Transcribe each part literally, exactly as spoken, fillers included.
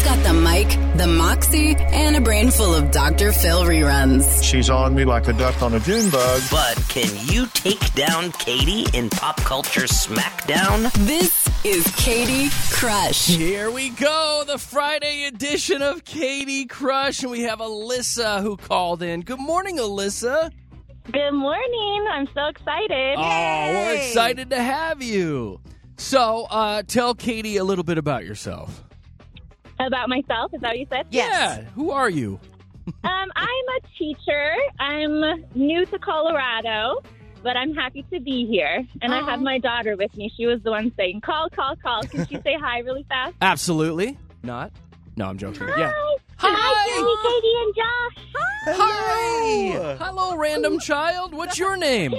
got the mic, the moxie, and a brain full of Doctor Phil reruns. She's on me like a duck on a June bug. But can you take down Katie in Pop Culture Smackdown? This is Katie Crush. Here we go, the Friday edition of Katie Crush, and we have Alyssa who called in. Good morning, Alyssa. Good morning. I'm so excited. Oh, we're excited to have you. So, uh, tell Katie a little bit about yourself. About myself, is that what you said? Yeah, who are you? um, I'm a teacher. I'm new to Colorado, but I'm happy to be here. And Uh-huh. I have my daughter with me. She was the one saying, call, call, call. Can she say hi really fast? Absolutely. Not? No, I'm joking. Hi. Yeah. Hi, Katie and Josh. Hi. Hello, random child. What's your name?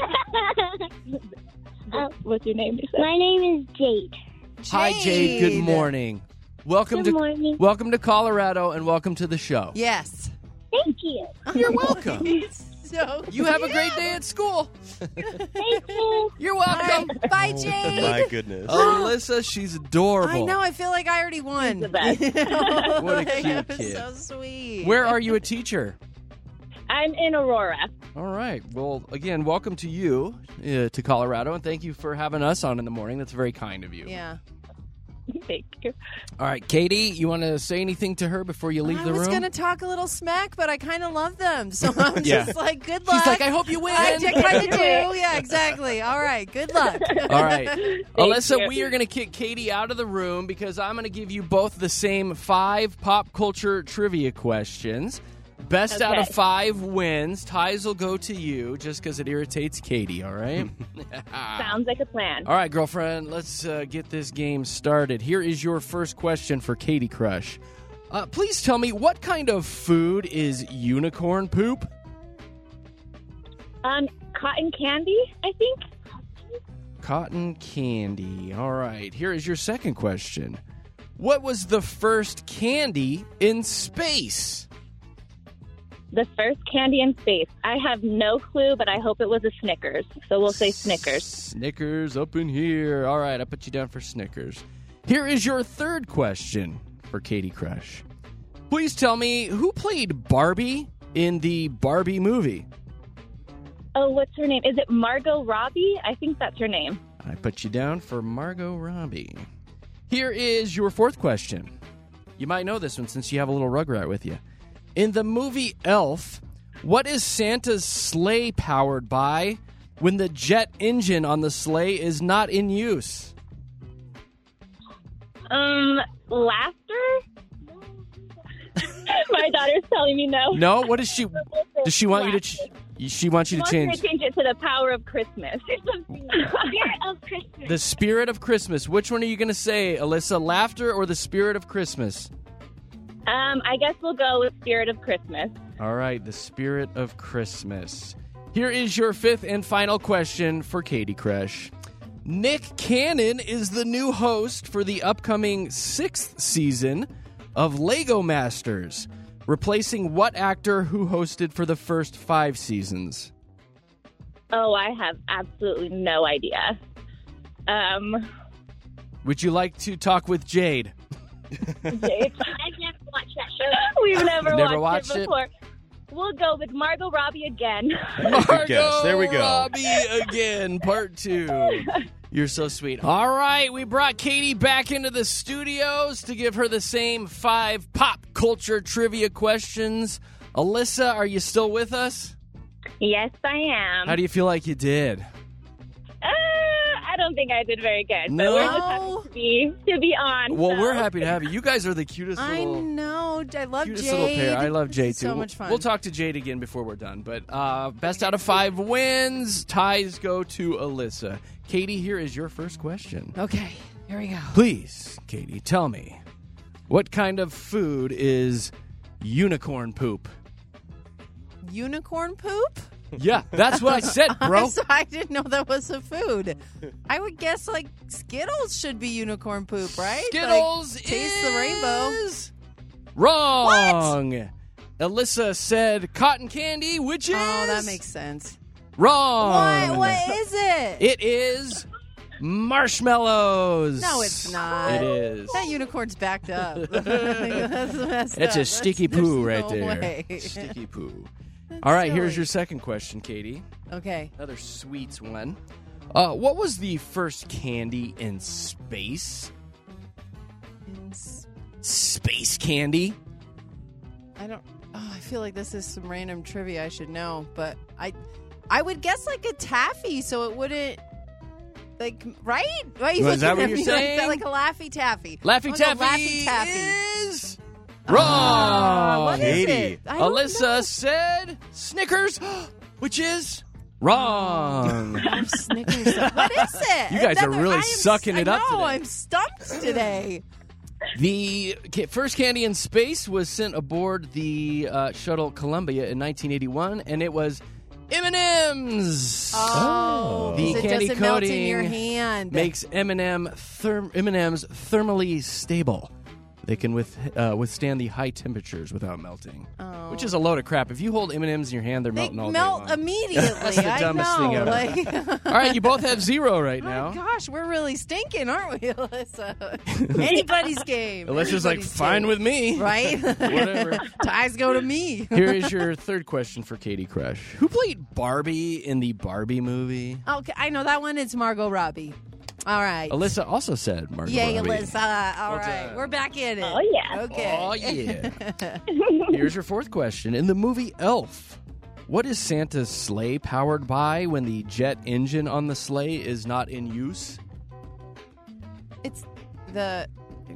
uh, what's your name? My name is Jade. Hi, Jade. Good morning. Welcome Good to morning. welcome to Colorado and welcome to the show. Yes. Thank you. You're welcome. So You have a great day at school. Thank you. You're welcome. Bye, Jade. My goodness. Alyssa, she's adorable. I know. I feel like I already won. the best. What a cute It was kid. So sweet. Where are you a teacher? I'm in Aurora. All right. Well, again, welcome to you uh, to Colorado, and thank you for having us on in the morning. That's very kind of you. Yeah. Thank you. All right, Katie, you want to say anything to her before you leave I the was room? going to talk a little smack, but I kind of love them. So I'm Yeah. just like, good luck. She's like, I hope you win. I kind of do. Yeah, exactly. All right. Good luck. All right. Alyssa, you. we are going to kick Katie out of the room because I'm going to give you both the same five pop culture trivia questions. Best out of Okay. five wins. Ties will go to you just because it irritates Katie, all right? Sounds like a plan. All right, girlfriend, let's uh, get this game started. Here is your first question for Katie Crush. Uh, please tell me, what kind of food is unicorn poop? Um, cotton candy, I think. Cotton candy. All right, here is your second question. What was the first candy in space? The first candy in space. I have no clue, but I hope it was a Snickers. So we'll say Snickers. Snickers up in here. All right, I put you down for Snickers. Here is your third question for Katie Crush. Please tell me, who played Barbie in the Barbie movie? Oh, what's her name? Is it Margot Robbie? I think that's her name. I put you down for Margot Robbie. Here is your fourth question. You might know this one since you have a little Rugrat with you. In the movie Elf, what is Santa's sleigh powered by when the jet engine on the sleigh is not in use? Um, laughter? My daughter's telling me no. No? What does she... Does she want you to... Ch- she wants you to She wants change... me to change it to the power of Christmas. Spirit of Christmas. The spirit of Christmas. Which one are you going to say, Alyssa? Laughter or the spirit of Christmas? Um, I guess we'll go with Spirit of Christmas. All right, the spirit of Christmas. Here is your fifth and final question for Katie Crush. Nick Cannon is the new host for the upcoming sixth season of Lego Masters, replacing what actor who hosted for the first five seasons? Oh, I have absolutely no idea. Um, Would you like to talk with Jade? Jade. I've never watched that show. We've never, Never watched, watched it it? before. We'll go with Margot Robbie again. Margot guess. There we go. Robbie again, part two. You're so sweet. All right, we brought Katie back into the studios to give her the same five pop culture trivia questions. Alyssa, are you still with us? Yes, I am. How do you feel like you did? Uh, I don't think I did very good. No? But we're just happy to be, to be on. Well, so. we're happy to have you. You guys are the cutest I little... know. I love Cutest Jade. little pair. I love Jade This is too. So We'll- much fun. We'll talk to Jade again before we're done. But uh, best out of five wins. Ties go to Alyssa. Katie, here is your first question. Okay, here we go. Please, Katie, tell me, what kind of food is unicorn poop? Unicorn poop? Yeah, that's what I said, bro. So I didn't know that was a food. I would guess like Skittles should be unicorn poop, right? Skittles Like, taste the rainbow. is wrong. Alyssa said cotton candy, which is Oh, that makes sense. wrong. What? What is it? It is marshmallows. No, it's not. It is. That unicorn's backed up. That's messed It's up. a sticky There's poo right no there. way. Sticky poo. All right, here's silly. your second question, Katie. Okay. Another sweets one. Uh, what was the first candy in space? It's- Space candy? I don't. Oh, I feel like this is some random trivia I should know, but I, I would guess like a taffy, so it wouldn't. Like, right? Why are you Well, is that looking what at you're me saying? Like, that? Like a Laffy Taffy. Laffy I'm gonna go Taffy, Laffy Taffy. is wrong. what is Katie. it? I don't Alyssa know. said Snickers, which is wrong. Snickers. What is it? You guys are Another- really I am- sucking it I up know, today. I'm stumped today. The ca- first candy in space was sent aboard the uh, shuttle Columbia in nineteen eighty-one, and it was M and M's. Oh, The so it candy doesn't melt in coating your hand. Makes M and M therm- M and M's thermally stable. They can with, uh, withstand the high temperatures without melting, Oh. which is a load of crap. If you hold M and M's in your hand, they're They melting all melt day long. immediately. That's the I dumbest know. thing ever. Like, All right, you both have zero right oh now. my gosh, we're really stinking, aren't we, Alyssa? Anybody's game. Alyssa's like, Anybody's fine game. with me. Right? Whatever. Ties go to me. Here is your third question for Katie Crush. Who played Barbie in the Barbie movie? Okay, I know that one. It's Margot Robbie. All right. Alyssa also said Margot Yay, Robbie. Alyssa. All Well right. done. We're back in it. Oh, yeah. Okay. Oh, yeah. Here's your fourth question. In the movie Elf, what is Santa's sleigh powered by when the jet engine on the sleigh is not in use? It's the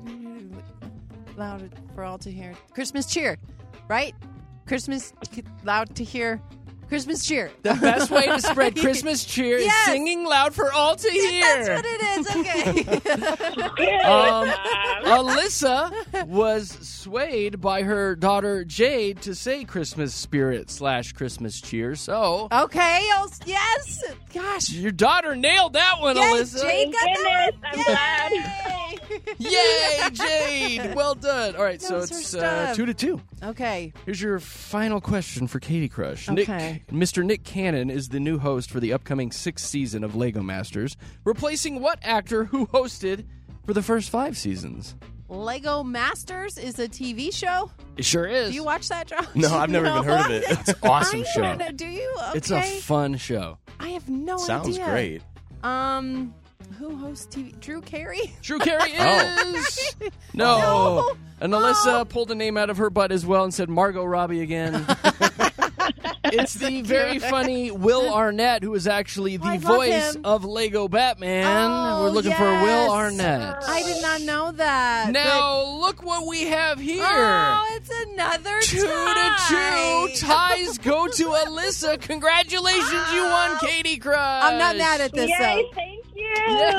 loud for all to hear. Christmas cheer, right? Christmas loud to hear. Christmas cheer. The best way to spread Christmas cheer Yes. is singing loud for all to hear. That's what it is. Okay. Um, Alyssa was swayed by her daughter Jade to say Christmas spirit slash Christmas cheer. So okay. Oh, yes. Gosh. your daughter nailed that one, Yes, Alyssa. Jade got Goodness, that I'm one. glad. Yay, Jade! Well done. All right, so Knows her it's uh, stuff. two to two. Okay. Here's your final question for Katie Crush. Okay. Nick, Mister Nick Cannon is the new host for the upcoming sixth season of Lego Masters, replacing what actor who hosted for the first five seasons? Lego Masters is a T V show. It sure is. Do you watch that, Josh? No, I've never even heard of it. It's an awesome I show. don't know. Do you? Okay. It's a fun show. I have no Sounds idea. great. Um, who hosts T V? Drew Carey? Drew Carey Oh. is no. No. And Alyssa Oh. pulled a name out of her butt as well and said Margot Robbie again. It's the very funny Will Arnett, who is actually the I love voice him. of Lego Batman. Oh, We're looking for yes. Will Arnett. I did not know that. Now look what we have here. but- oh, it's another Two tie. to two. Ties go to Alyssa. Congratulations, you won, Katie Crush. I'm not mad at this Yay, though. thank you.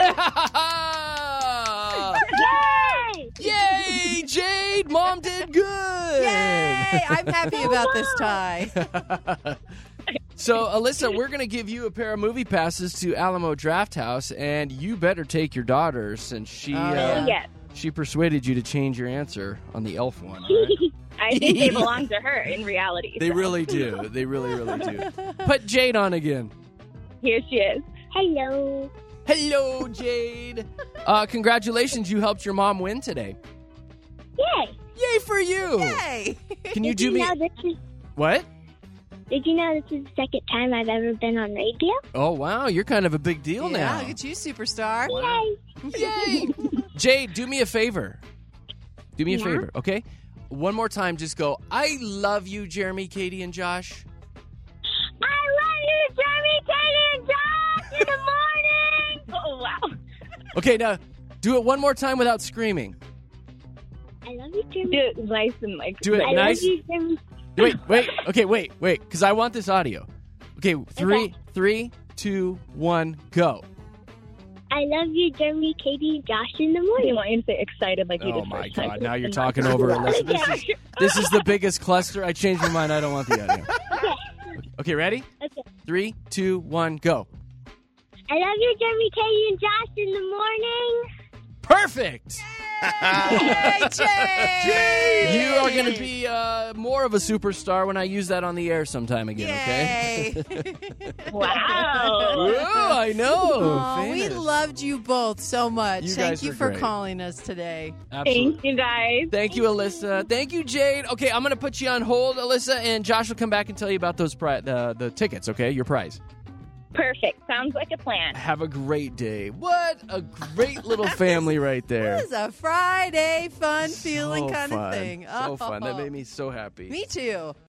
Yeah. Yay! Yay, Jade! Mom did good. Yay! I'm happy about this tie. So, Alyssa, we're going to give you a pair of movie passes to Alamo Drafthouse, and you better take your daughter since she Oh, uh, yeah. Yes. she persuaded you to change your answer on the elf one. All right? I think they belong to her in reality. They so. really do. They really, really do. Put Jade on again. Here she is. Hello. Hello, Jade. Uh, congratulations, you helped your mom win today. Yay! Yay for you. Yay! Can you Did do you me know this is, what? Did you know this is the second time I've ever been on radio? Oh, wow, you're kind of a big deal Yeah, now. look at you, superstar. Yay! Yay! Jade, do me a favor. Do me a Yeah? favor, okay? One more time, just go, I love you, Jeremy, Katie, and Josh. I love you, Jeremy, Katie, and Josh in the morning. Oh, wow. Okay, now do it one more time without screaming. I love you, Jeremy. Do it nice and like. Do it I nice. love you, Jeremy. Wait, wait, okay, wait, wait, because I want this audio. Okay, three, Okay. three, two, one, go. I love you, Jeremy, Katie, and Josh in the morning. You want you to say excited like you Oh did my first time. God! Now you're talking over Alyssa. This is this is the biggest cluster. I changed my mind. I don't want the audio. Okay, ready? Okay. Three, two, one, go. I love you, Jeremy, Katie, and Josh in the morning. perfect. Hey, Jay! You are going to be uh, more of a superstar when I use that on the air sometime again, okay? Yay. Wow. Oh, I know. Aw, we Famous. loved you both so much. You Thank guys you are for great. calling us today. Absolutely. Thank you, guys. Thank you, Alyssa. Thank you, Jade. Okay, I'm going to put you on hold, Alyssa, and Josh will come back and tell you about those pri- uh, the tickets, okay? Your prize. Perfect. Sounds like a plan. Have a great day. What a great little family right there. This is a Friday fun feeling So kind fun. of thing. So fun. That Oh. made me so happy. Me too.